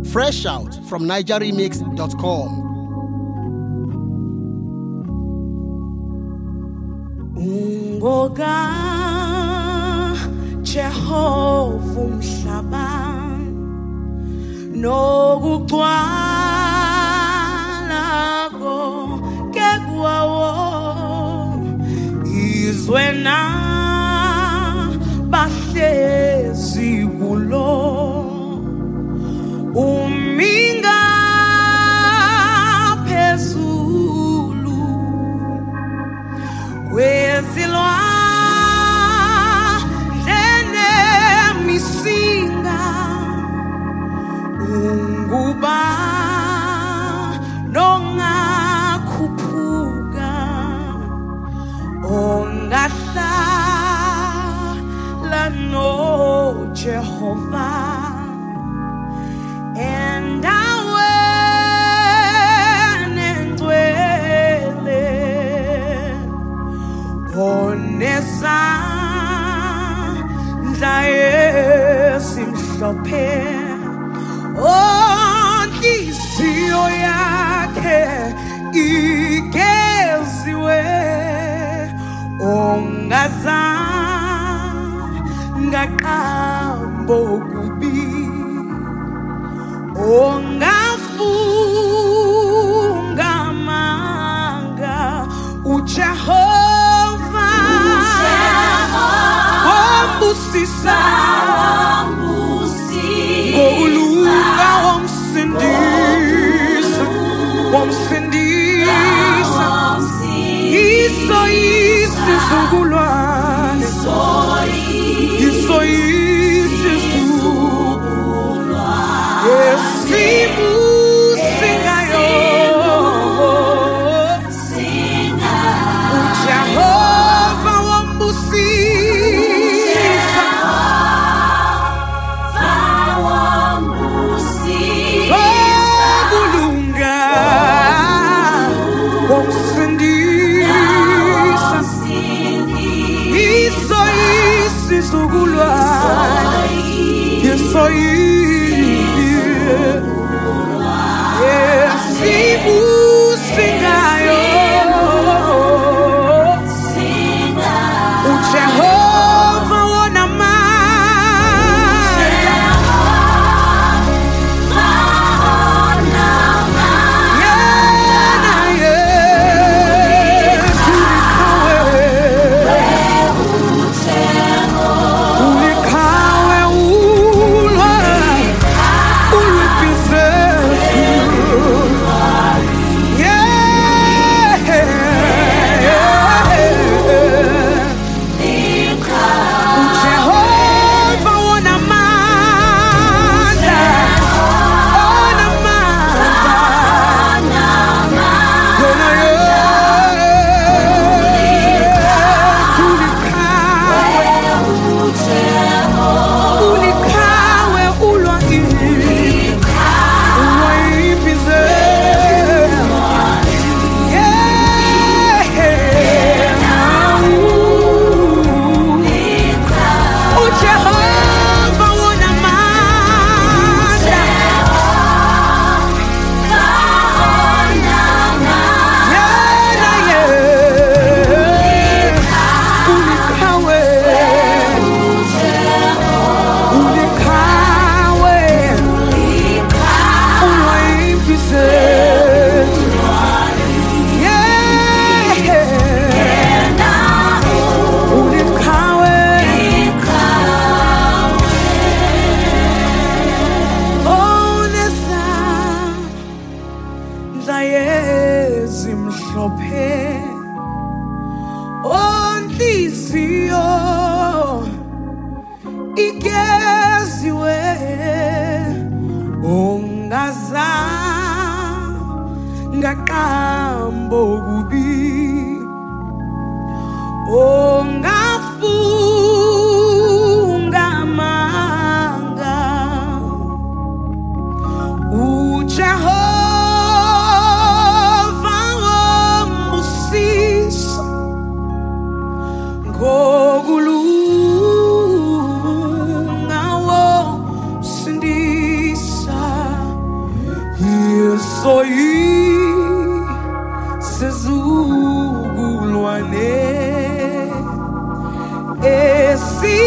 Fresh out from nigeremix.com. Ungoka Jehova umhlaba nokugcwala konke kwawo izwe na bahlezi kulo uminga phezulu wezilwa misinga unguba nongakhuphuka ongahlala no Jehovah endaweni engcwele onesandla esimhlophe inhliziyo yakhe igeziwe ongazanga qambo kubi ongafunga manga uJehova wambusisa ngokulunga wamsindisa isizukulwane esibusingayo uJehova wambusisa ngokulunga wamsindisa isizukulwane esibusingayo uJehova wonamandla yena ulikawe ulwa soy sezugulwane esi